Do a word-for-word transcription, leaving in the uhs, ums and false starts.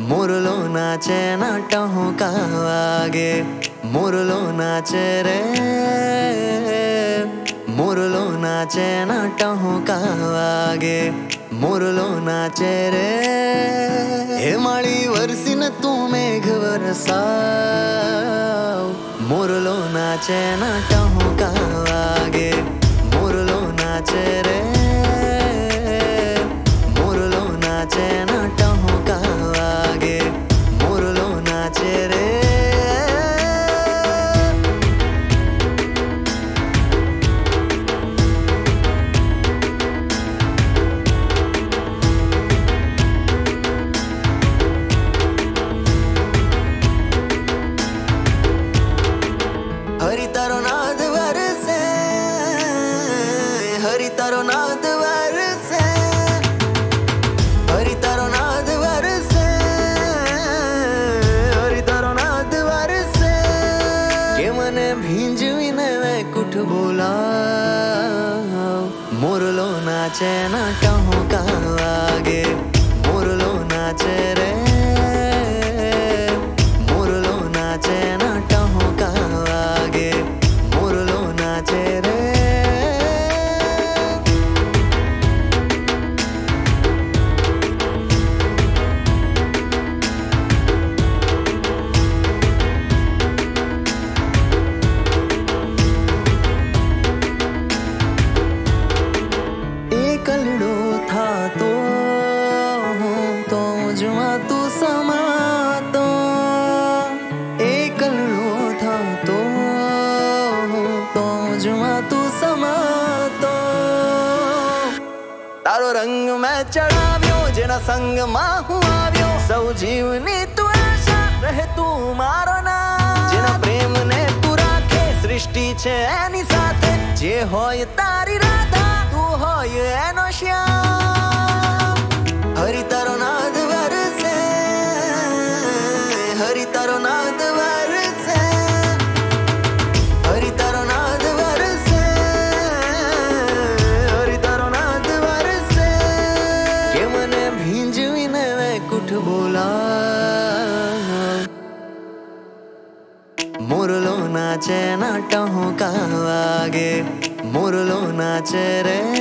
मुरलो नाचे ना टहुका आगे, मुरलो नाचे रे, मुरलो नाचे ना टहुका आगे, मुरलो नाचे रे. हे माळी वरसीन तू मेघ वरसाव, मुरलो नाचे ना टहुका आगे, मुरलो नाचे रे, मुरलो नाचे ना टहुका आगे, मुरलो नाचे रे. हरि तारो नाद वरसे, हरि तारो नाद वरसे, हरि तारो नाद वरसे, हरि तारो नाद वरसे. के मने भींजवीने वैकुंठ बोलाव, मुरलो नाचे ना टहुका आगे, मुरलो नाचे रे, मुरलो नाचे ना टहुका आगे, मुरलो नाचे रे. एकलड़ो था तो तो जुआ तू समातो, एकलड़ो था तो तो जुआ तू समातो. तारो रंग में चढ़ाव्यो, जेना संग मां हूँ आव्यो, सौ जीवनी तू आशा रहे तू मारो ना. जेना प्रेम ने तू राखे, सृष्टि छे एनी साथे, जे होय तारी राधा, तू होय एनो श्याम. हरि तारो नाद वरसे, हरि तारो नाद वरसे, हरि तारो नाद वरसे, हरि तारो नाद वरसे. के मने भींजवीने वैकुंठ बोलाव, मुरलो नाचे ना टहुका आगे, मुरलो नाचे रे,